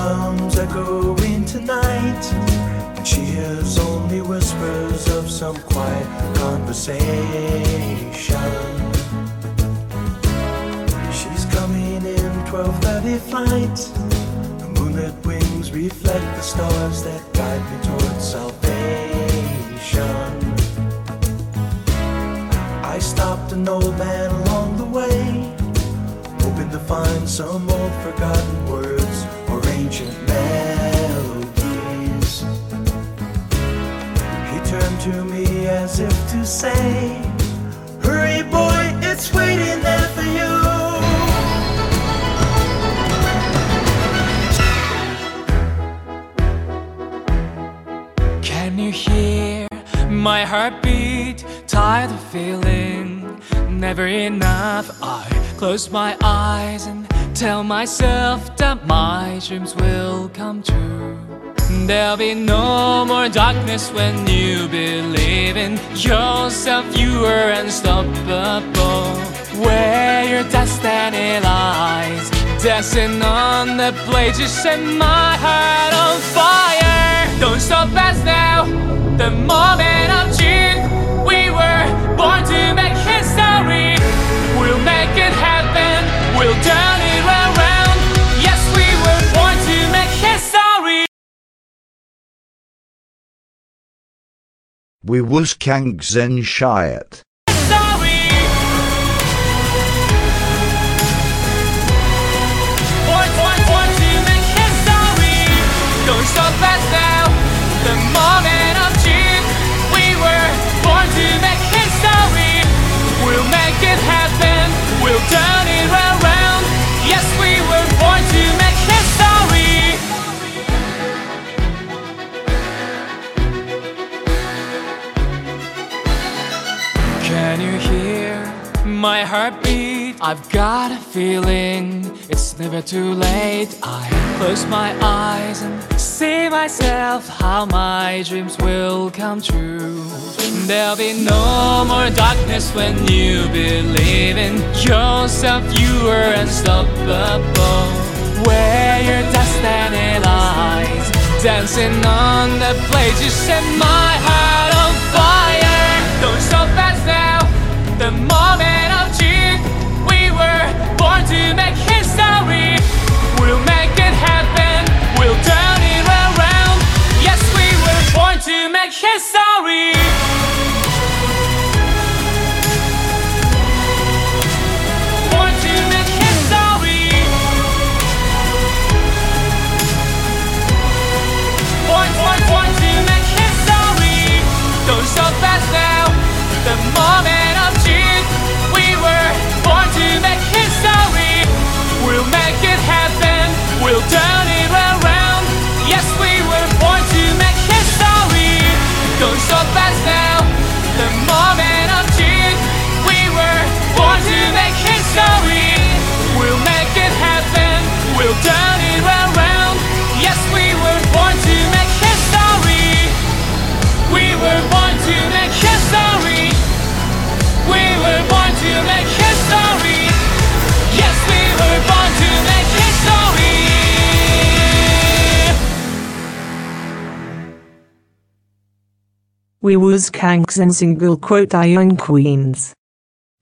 comes echoing tonight, and she hears only whispers of some quiet conversation. She's coming in 12:30 flight. The moonlit wings reflect the stars that guide me towards salvation. I stopped an old man along the way, hoping to find some old forgotten words or ancient melodies. He turned to me as if to say, "Hurry boy, it's waiting there for you." Can you hear my heartbeat? Tired of feeling never enough. I close my eyes and tell myself that my dreams will come true. There'll be no more darkness when you believe in yourself. You are unstoppable. Where your destiny lies, dancing on the blade, you set my heart on fire. Don't stop us now, the moment of truth. We were born to make history. We'll make it happen, we'll turn it around. Yes, we were born to make history. We was kangs en shayet. Born to make history. Don't stop us now, the moment of truth. We were born to make history. We'll make it happen, we'll turn it around. Yes, we were born to make history. Can you hear my heartbeat? I've got a feeling it's never too late. I close my eyes and see myself how my dreams will come true. There'll be no more darkness when you believe in yourself. You are unstoppable. Where your destiny lies, dancing on the blade, you set my heart on fire. Don't stop us now, the moment of truth. We were born to make history. We'll make it happen, we'll turn it around. Yes, we were born to make history. Born to make history. Born to make history. Don't stop us now, the moment of truth. We were born to make history. We'll make it happen, we'll turn it around. Yes, we were born to make history. Don't stop us now, the moment of truth. We were born to make history. We'll make it happen, we'll turn it around. Yes, we were born to make history. We were born to make history. We were born to make history. Yes, we were born to make history. We was kangs and single quote Iron Queens.